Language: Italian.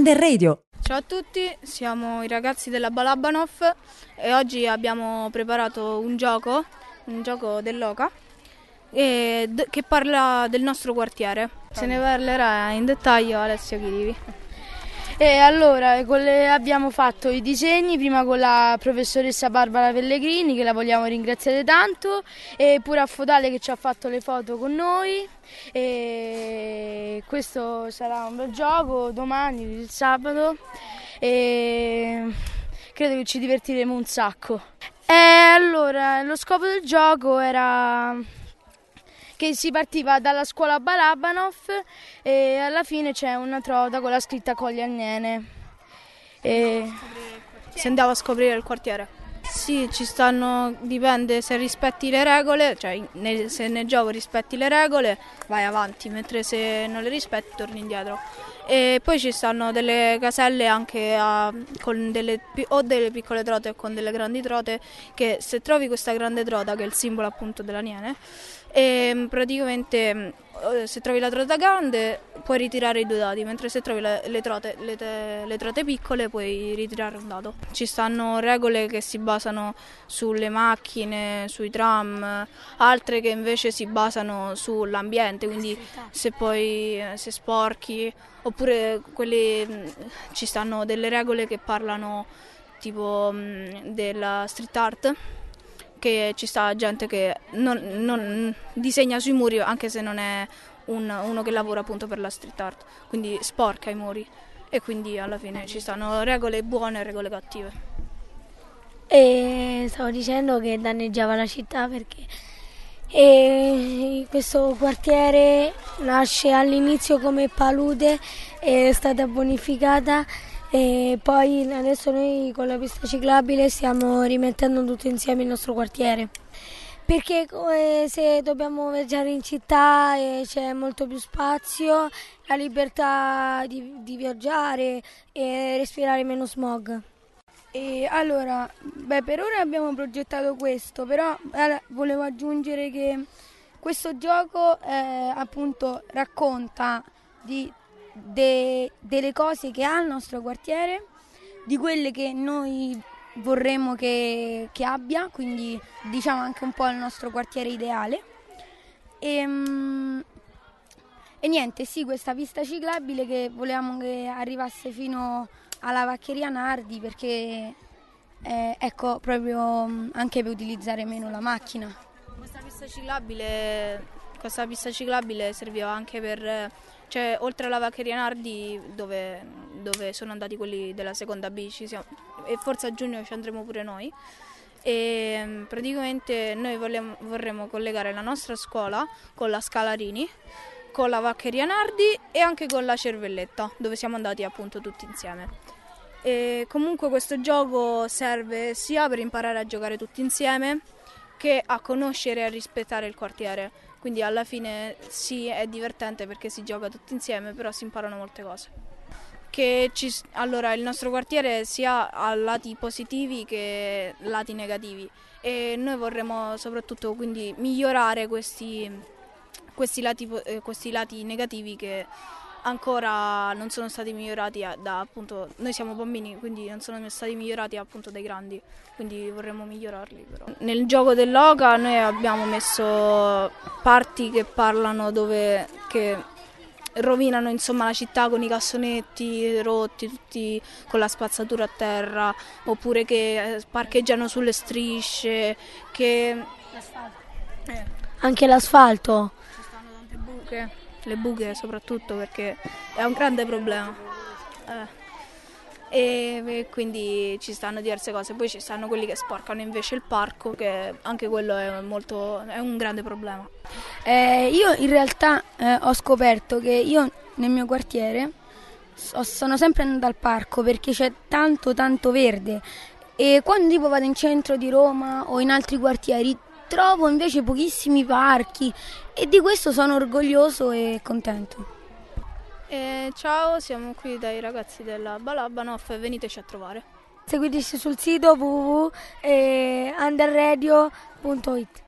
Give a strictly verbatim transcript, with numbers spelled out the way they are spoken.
Under Radio. Ciao a tutti, siamo i ragazzi della Balabanov e oggi abbiamo preparato un gioco, un gioco dell'Oca e d- che parla del nostro quartiere. Se ne parlerà in dettaglio Alessio Chirivi. E allora con le, abbiamo fatto i disegni prima con la professoressa Barbara Pellegrini, che la vogliamo ringraziare tanto, e pure a Fodale che ci ha fatto le foto con noi. E questo sarà un bel gioco domani, il sabato, e credo che ci divertiremo un sacco. E allora lo scopo del gioco era che si partiva dalla scuola Balabanov e alla fine c'è una trota con la scritta Cogli al Nene. E si andava a scoprire il quartiere. Sì, ci stanno, dipende se rispetti le regole, cioè nel, se nel gioco rispetti le regole vai avanti, mentre se non le rispetti torni indietro. E poi ci stanno delle caselle anche a, con delle, o delle piccole trote o con delle grandi trote, che se trovi questa grande trota, che è il simbolo appunto della Niene, e praticamente se trovi la trota grande puoi ritirare i due dadi, mentre se trovi le, le, trote, le, te, le trote piccole puoi ritirare un dado. Ci stanno regole che si basano sulle macchine, sui tram, altre che invece si basano sull'ambiente, quindi se poi se sporchi, oppure quelli, ci stanno delle regole che parlano tipo della street art, che ci sta gente che non, non disegna sui muri anche se non è un, uno che lavora appunto per la street art, quindi sporca i muri, e quindi alla fine ci stanno regole buone e regole cattive. E stavo dicendo che danneggiava la città perché e questo quartiere nasce all'inizio come palude, è stata bonificata e poi adesso noi con la pista ciclabile stiamo rimettendo tutto insieme il nostro quartiere, perché eh, se dobbiamo viaggiare in città eh, c'è molto più spazio, la libertà di, di viaggiare e respirare meno smog. E allora, beh, per ora abbiamo progettato questo, però allora, volevo aggiungere che questo gioco eh, appunto racconta di De, delle cose che ha il nostro quartiere, di quelle che noi vorremmo che, che abbia, quindi diciamo anche un po' il nostro quartiere ideale. E, e niente, sì, questa pista ciclabile che volevamo che arrivasse fino alla Vaccheria Nardi, perché eh, ecco, proprio anche per utilizzare meno la macchina. Questa pista ciclabile, questa pista ciclabile serviva anche per, cioè oltre alla Vaccheria Nardi dove, dove sono andati quelli della seconda B, ci siamo, e forse a giugno ci andremo pure noi, e praticamente noi vogliamo, vorremmo collegare la nostra scuola con la Scalarini, con la Vaccheria Nardi e anche con la Cervelletta, dove siamo andati appunto tutti insieme. E comunque questo gioco serve sia per imparare a giocare tutti insieme che a conoscere e a rispettare il quartiere. Quindi alla fine sì, è divertente perché si gioca tutti insieme, però si imparano molte cose. Che ci, allora, il nostro quartiere sia ha lati positivi che lati negativi, e noi vorremmo soprattutto quindi migliorare questi, questi, lati, questi lati negativi che ancora non sono stati migliorati da, appunto, noi siamo bambini, quindi non sono stati migliorati appunto dai grandi, quindi vorremmo migliorarli però. Nel gioco dell'Oca noi abbiamo messo parti che parlano dove, che rovinano insomma la città con i cassonetti rotti, tutti con la spazzatura a terra, oppure che parcheggiano sulle strisce, che l'asfalto. Eh. Anche l'asfalto. Ci stanno tante buche. Le buche soprattutto, perché è un grande problema, eh. e, e quindi ci stanno diverse cose. Poi ci stanno quelli che sporcano invece il parco, che anche quello è, molto, è un grande problema. Eh, io in realtà eh, ho scoperto che io nel mio quartiere so, sono sempre andata al parco perché c'è tanto tanto verde, e quando tipo vado in centro di Roma o in altri quartieri trovo invece pochissimi parchi, e di questo sono orgoglioso e contento. E ciao, siamo qui dai ragazzi della Balabanov e veniteci a trovare. Seguiteci sul sito w w w punto under radio punto it.